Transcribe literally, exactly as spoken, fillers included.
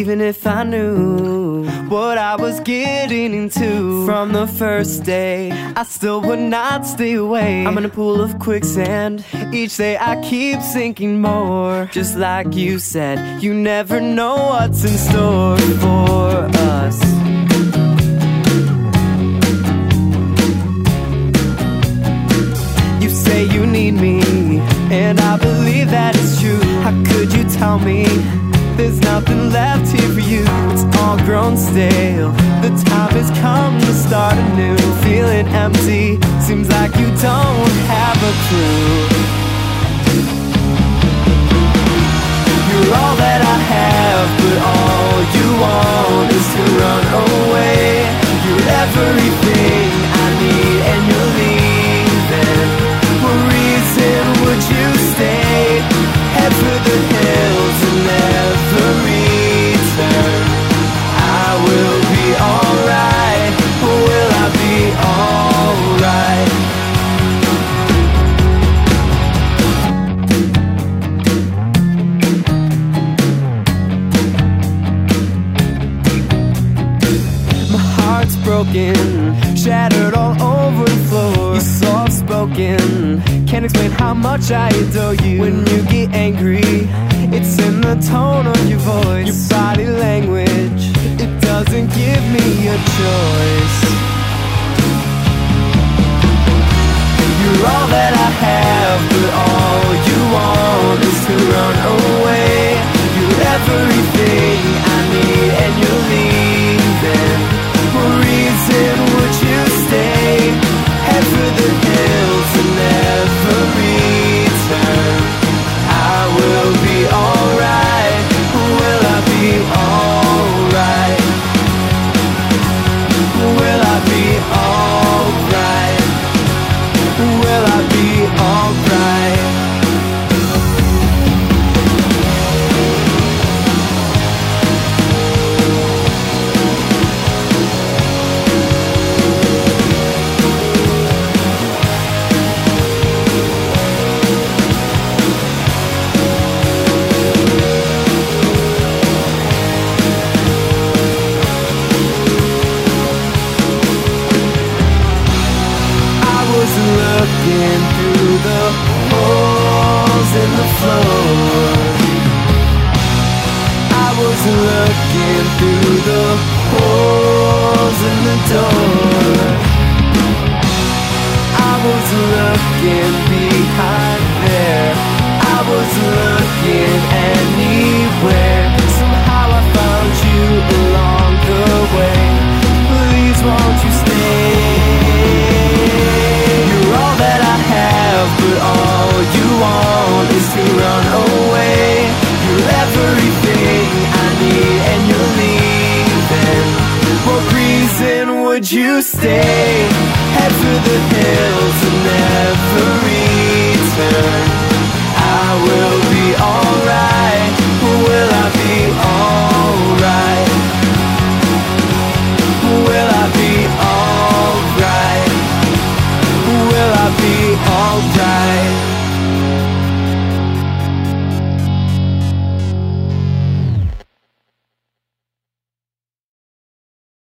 even if I knew what I was getting into. From the first day, I still would not stay away. I'm in a pool of quicksand. Each day I keep sinking more. Just like you said, you never know what's in store for us. You say you need me, and I believe that it's true. How could you tell me there's nothing left here for you? It's all grown stale. The time has come to start anew. Feeling empty, seems like you don't have a clue. You're all that I have, but all you want is to run away. You're everything I need, and you're leaving. What reason would you stay? Head for the hills and never return. I will be alright. Will I be alright? My heart's broken, shattered all over the floor. You're soft-spoken, can't explain how much I adore you. When you get angry, it's in the tone of your voice. Your body language, it doesn't give me a choice. You're all that I have, but all you want is to run away. You're everything I need, and you're leaving. What reason would you stay? Head for the hills and never return. I will be alright. Will I be alright? Will I be alright? Will I be alright? Looking through the holes in the floor. I was looking through the holes in the door. I was looking behind there. I was looking anywhere. Somehow I found you along the way. Please won't you stay? All that I have, but all you want is to run away. You're everything I need, and you're leaving. What reason would you stay? Head for the hills and never